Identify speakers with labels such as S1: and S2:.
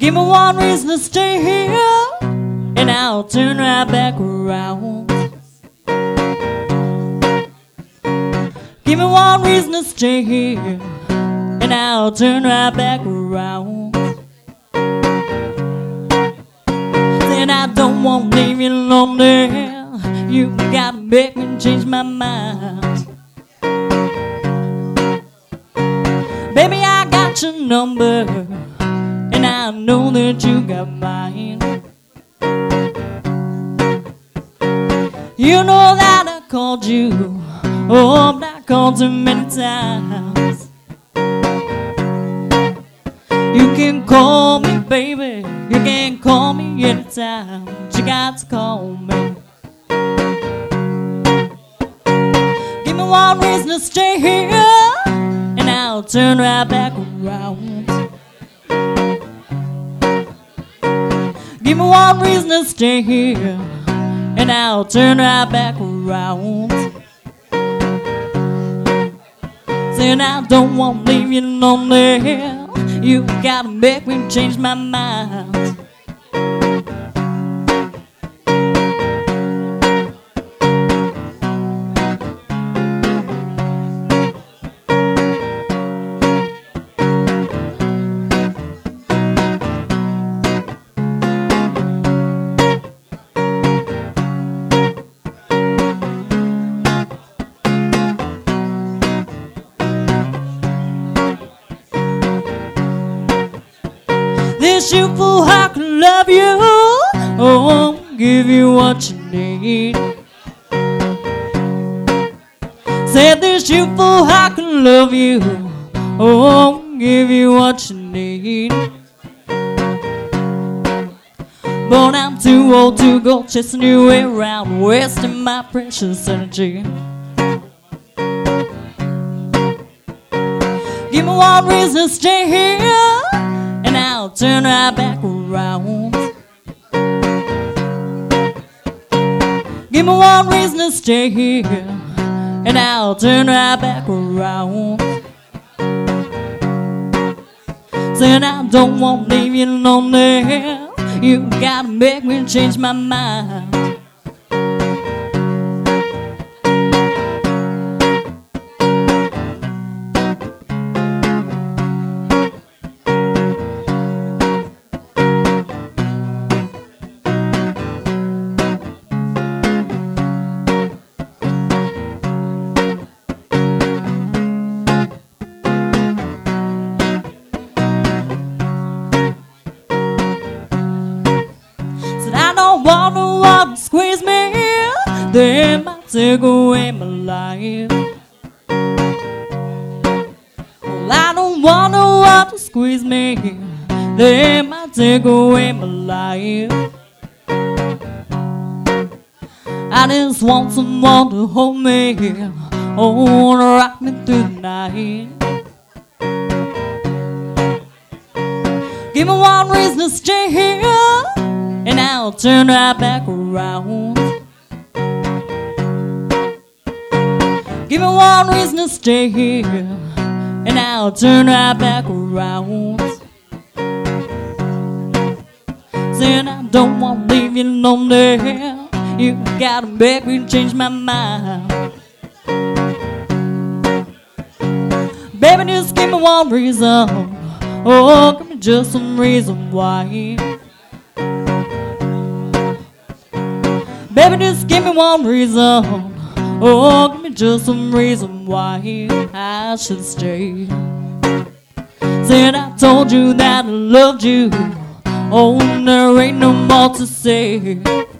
S1: Give me one reason to stay here, and I'll turn right back around. Give me one reason to stay here, and I'll turn right back around. Then I don't want to leave you lonely. You gotta make me change my mind. Baby, I got your number, and I know that you got mine. You know that I called you, oh, I called too many times. You can call me, baby, you can call me anytime, but you got to call me. Give me one reason to stay here, and I'll turn right back around. Give me one reason to stay here, and I'll turn right back around. Saying I don't want to leave you lonely. You gotta make me change my mind. This you fool, I can love you, oh, give you what you need. Said this you fool, I can love you, oh, give you what you need. But I'm too old to go chasing you around, wasting my precious energy. Give me one reason to stay here, and I'll turn right back around. Give me one reason to stay here, and I'll turn right back around. Saying I don't want to leave you lonely. You gotta make me change my mind. Want no one to squeeze me, they might take away my life. Well, I don't want no one to squeeze me, they might take away my life. I just want someone to hold me, oh, to rock me through the night. Give me one reason to stay here, and I'll turn right back around. Give me one reason to stay here, and I'll turn right back around. Saying I don't want to leave you lonely. You gotta make me change my mind. Baby, just give me one reason. Oh, give me just some reason why. Baby, just give me one reason. Oh, give me just some reason why I should stay. Said I told you that I loved you. Oh, there ain't no more to say.